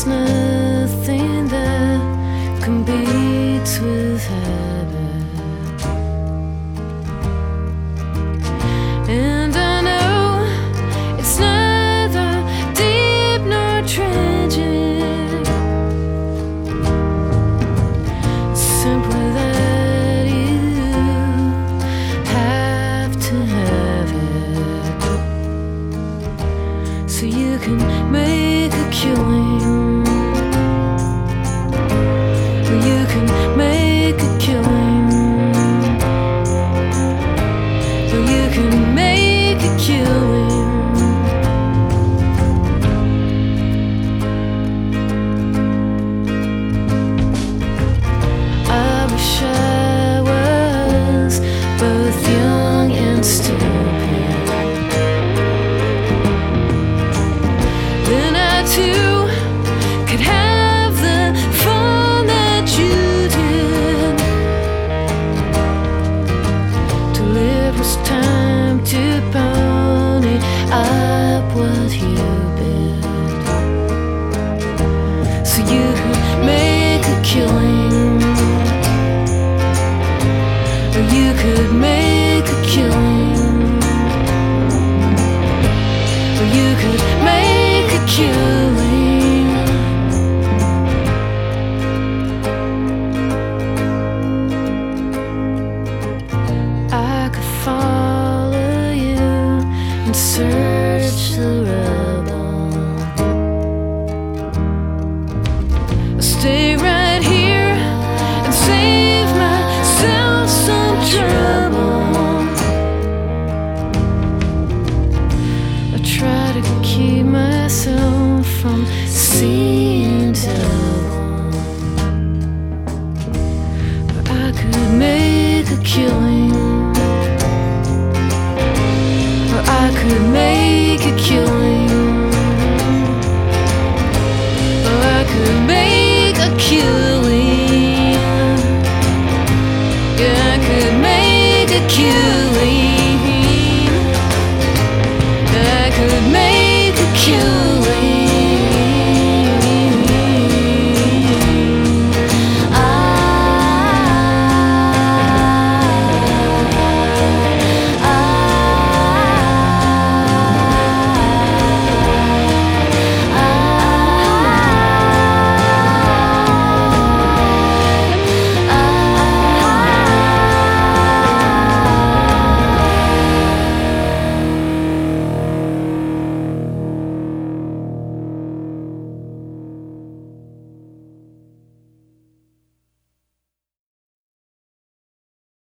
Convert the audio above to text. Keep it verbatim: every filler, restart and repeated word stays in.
There's nothing that competes with heaven, and I know it's neither deep nor tragic, simply that you have to have it so you can make a killing. You can make a killing. You can make a killing. I wish I was both young and stupid. Then I too could have the fun that you did. To live was time to pony up what you bid, so you could make a killing. Or you could make a killing. Or you could make a killing. I could follow you and search the rubble. Stay right here and save myself some trouble. I try to keep myself from seeing double, but I could make a killing.